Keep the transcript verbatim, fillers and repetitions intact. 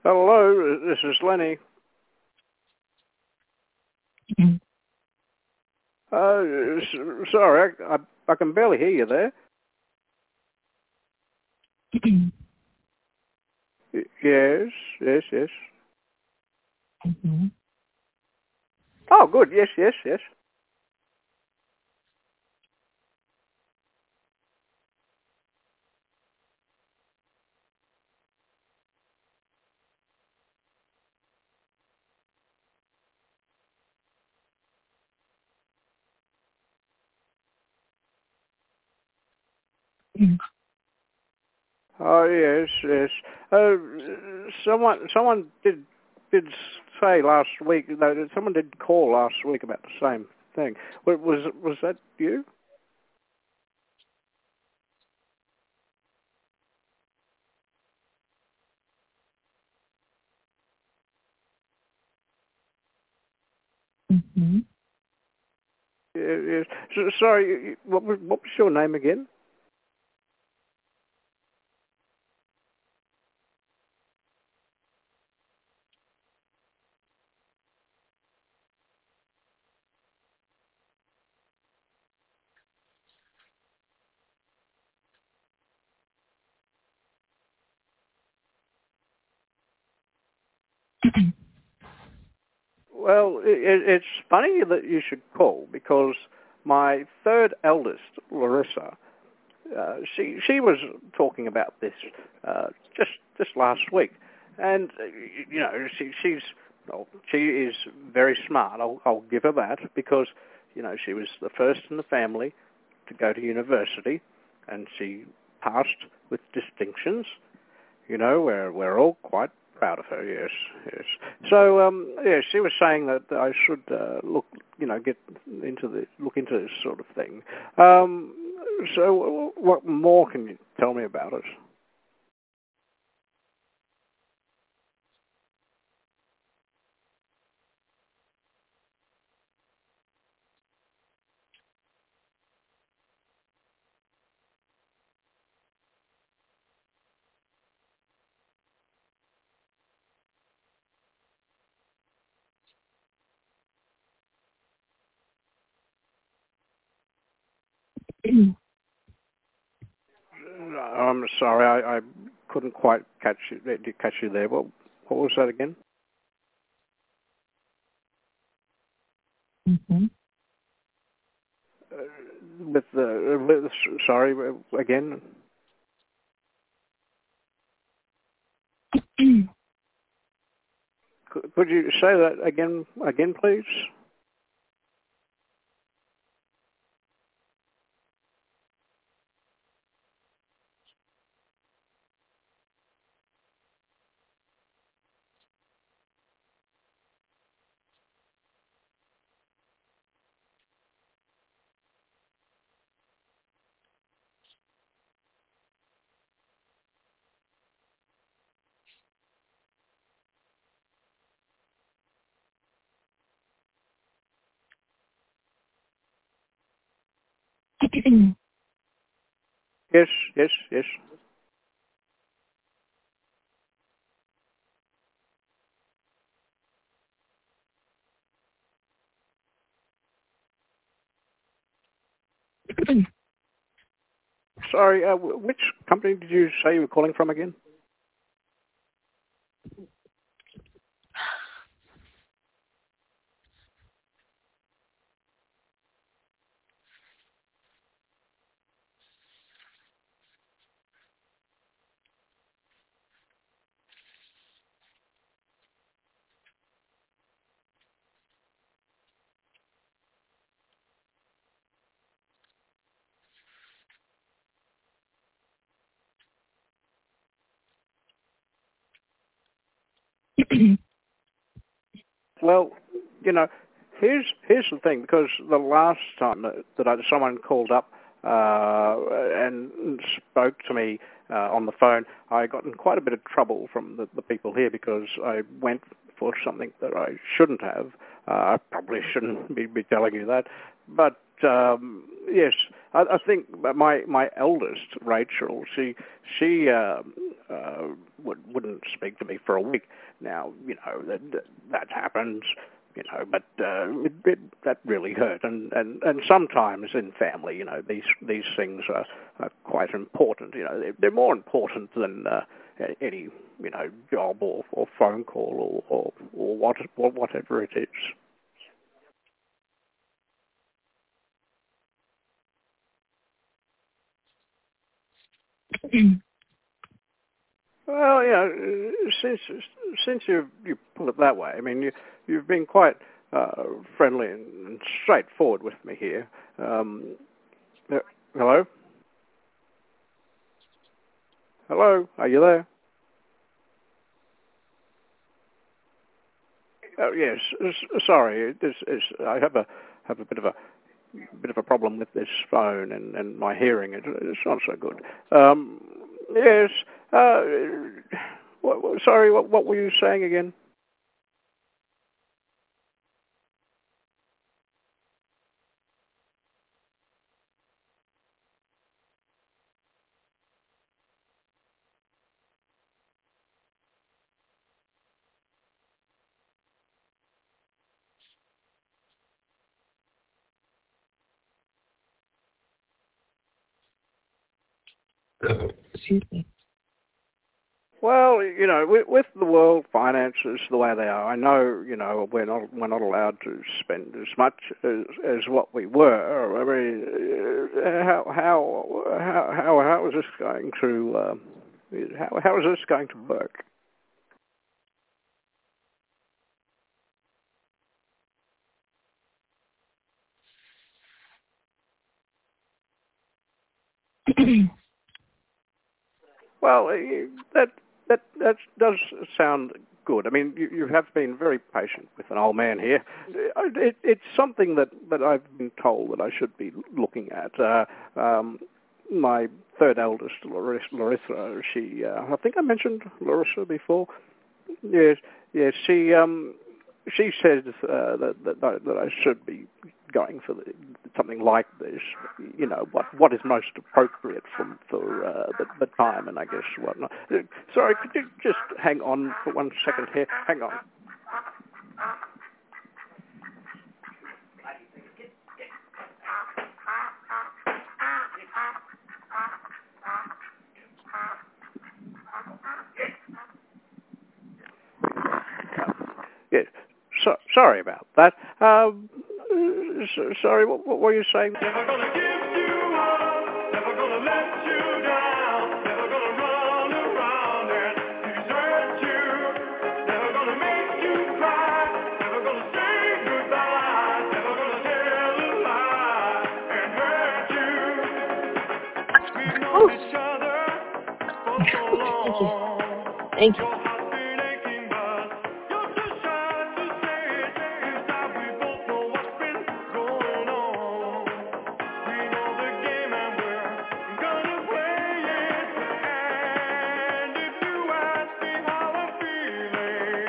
Hello, this is Lenny. Mm. Uh, s- sorry, I, I, I can barely hear you there. Y- Yes, yes, yes. Mhm. Oh, good. Yes, yes, yes. Mm. Oh, yes, yes. Uh, someone, someone did did say last week. No, someone did call last week about the same thing. Wa- Was was that you? Mhm. Yes. yes. So, sorry, you- you- what was what was your name again? Well, it, it's funny that you should call because my third eldest, Larissa, uh, she she was talking about this uh, just just last week, and uh, you know she she's well, she is very smart. I'll I'll give her that because you know she was the first in the family to go to university, and she passed with distinctions. You know, we're we're all quite proud of her. Yes, yes. So, um, yeah, she was saying that I should uh, look, you know, get into the look into this sort of thing. Um, so, what more can you tell me about it? Mm. I'm sorry, I, I couldn't quite catch you, catch you there. What what was that again? Mhm. Uh, with the with, sorry again. Mm. Could you say that again again, please? Yes, yes, yes. Sorry, uh, which company did you say you were calling from again? Well, you know, here's here's the thing. Because the last time that, that I, someone called up uh, and spoke to me uh, on the phone, I got in quite a bit of trouble from the, the people here because I went for something that I shouldn't have. Uh, I probably shouldn't be, be telling you that, but um, yes. I, I think my my eldest, Rachel, she she uh, uh, would, wouldn't speak to me for a week. Now, you know, that that happens, you know, but uh, it, it, that really hurt. And, and, and sometimes in family, you know, these these things are, are quite important. You know, they're, they're more important than uh, any, you know, job or, or phone call or or, or what or whatever it is. Well, yeah, since since you you put it that way, I mean, you you've been quite uh, friendly and straightforward with me here. Um, uh, hello, hello, are you there? Oh, yes, s- sorry, this is I have a have a bit of a bit of a problem with this phone and, and my hearing. It, it's not so good. Um, yes. Uh, what, what- sorry, what, what were you saying again? Excuse me. Well, you know, with, with the world finances the way they are, I know, you know, we're not we're not allowed to spend as much as, as what we were. I mean, uh, how how how how how is this going to uh, how how is this going to work? Well, uh, that that that does sound good. I mean, you, you have been very patient with an old man here. Uh, It, it's something that, that I've been told that I should be looking at. Uh, um, my third eldest, Larissa, Larissa she, uh, I think I mentioned Larissa before. Yes, yes. She um, she says uh, that, that that I should be going for the, something like this. You know, what what is most appropriate for for uh, the, the time, and I guess whatnot. Uh, sorry, could you just hang on for one second here? Hang on. Yes. So, sorry about that. Um, uh, sorry, what, what were you saying? Never gonna give you up, never gonna let you down, never gonna run around and desert you, never gonna make you cry, never gonna say goodbye, never gonna tell a lie and hurt you. We've known each other for so long. Thank you.